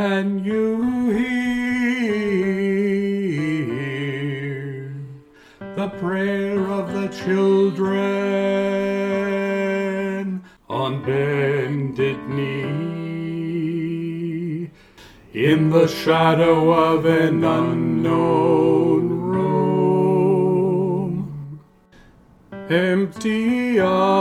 Can you hear the prayer of the children on bended knee in the shadow of an unknown room? Empty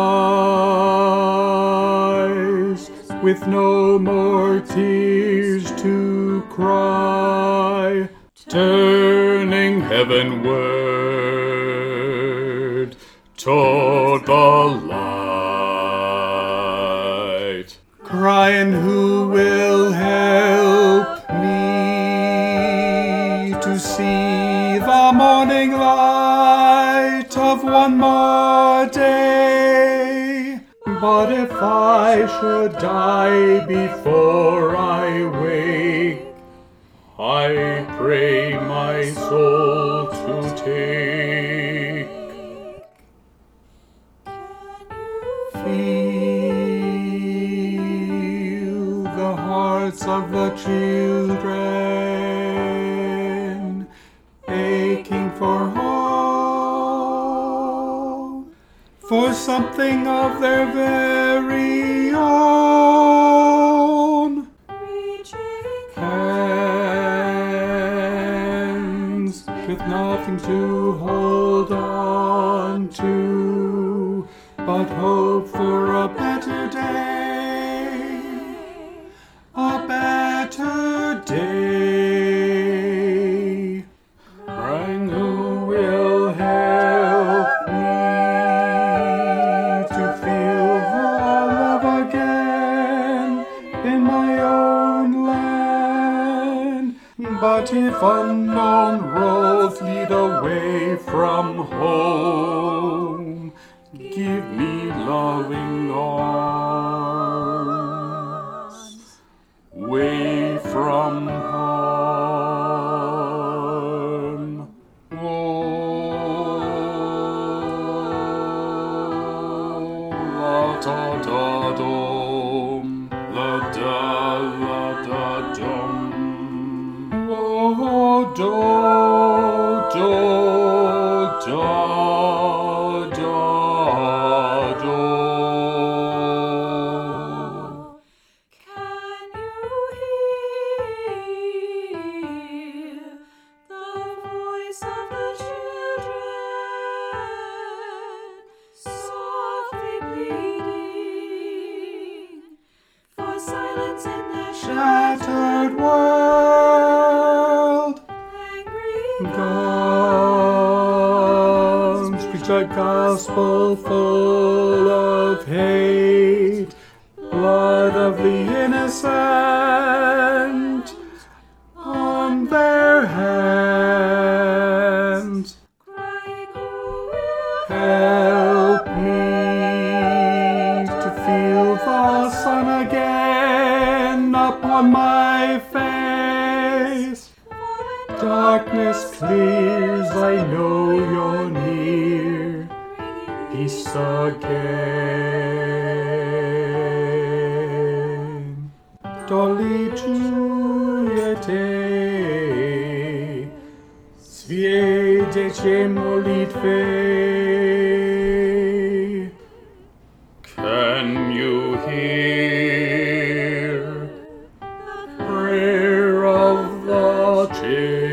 eyes with no more tears to cry, turning heavenward toward the light, crying, who will help me to see the morning light of one more day? But if I should die before I wake, I pray my soul to take. Feel the hearts of the children aching for home, for something of their very own. Hands with nothing to hold on to, but hope for a better day, a better day. Crying, who will help me to feel the love again in my own land? But if unknown roads lead away from home, give me loving arms, way from harm. Oh, la da da dum, la da dum. Oh, do da da do. Can you hear the voice of the children softly pleading for silence in their Shattered world? angry Guns preach a gospel full of hate, blood of the innocent on their hands. crying, who will Help me to feel the sun again upon my face. Darkness clears, I know you're near. Peace again. Doliczujecie swe dziecię modlitwy. Can you hear the prayer of the children?